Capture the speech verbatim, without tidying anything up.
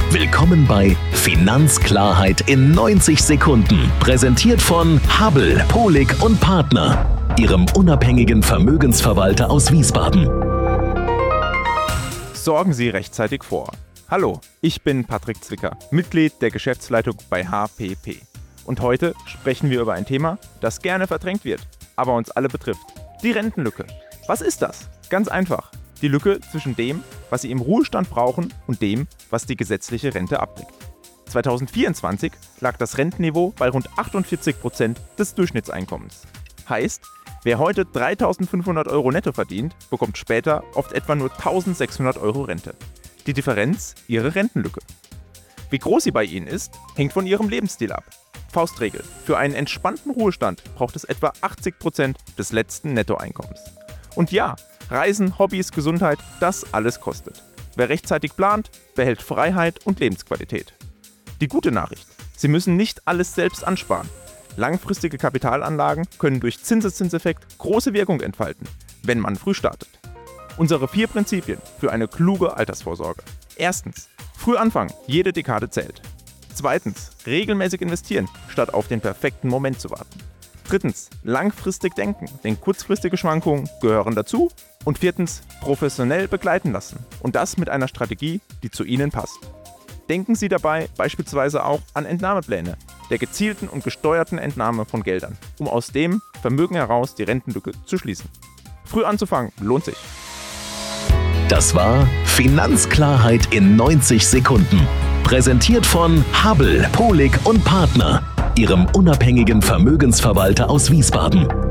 Willkommen bei Finanzklarheit in neunzig Sekunden. Präsentiert von Hubbel, Polig und Partner, Ihrem unabhängigen Vermögensverwalter aus Wiesbaden. Sorgen Sie rechtzeitig vor. Hallo, ich bin Patrick Zwicker, Mitglied der Geschäftsleitung bei H P P. Und heute sprechen wir über ein Thema, das gerne verdrängt wird, aber uns alle betrifft. Die Rentenlücke. Was ist das? Ganz einfach. Die Lücke zwischen dem, was Sie im Ruhestand brauchen, und dem, was die gesetzliche Rente abdeckt. zweitausendvierundzwanzig lag das Rentenniveau bei rund achtundvierzig Prozent des Durchschnittseinkommens. Heißt, wer heute dreitausendfünfhundert Euro netto verdient, bekommt später oft etwa nur eintausendsechshundert Euro Rente. Die Differenz Ihre Rentenlücke. Wie groß sie bei Ihnen ist, hängt von Ihrem Lebensstil ab. Faustregel: Für einen entspannten Ruhestand braucht es etwa achtzig Prozent des letzten Nettoeinkommens. Und ja, Reisen, Hobbys, Gesundheit, das alles kostet. Wer rechtzeitig plant, behält Freiheit und Lebensqualität. Die gute Nachricht: Sie müssen nicht alles selbst ansparen. Langfristige Kapitalanlagen können durch Zinseszinseffekt große Wirkung entfalten, wenn man früh startet. Unsere vier Prinzipien für eine kluge Altersvorsorge. Erstens: Früh anfangen, jede Dekade zählt. Zweitens: Regelmäßig investieren, statt auf den perfekten Moment zu warten. Drittens: Langfristig denken, denn kurzfristige Schwankungen gehören dazu. Und viertens: Professionell begleiten lassen, und das mit einer Strategie, die zu Ihnen passt. Denken Sie dabei beispielsweise auch an Entnahmepläne, der gezielten und gesteuerten Entnahme von Geldern, um aus dem Vermögen heraus die Rentenlücke zu schließen. Früh anzufangen lohnt sich. Das war Finanzklarheit in neunzig Sekunden. Präsentiert von Hubbel, Polig und Partner, Ihrem unabhängigen Vermögensverwalter aus Wiesbaden.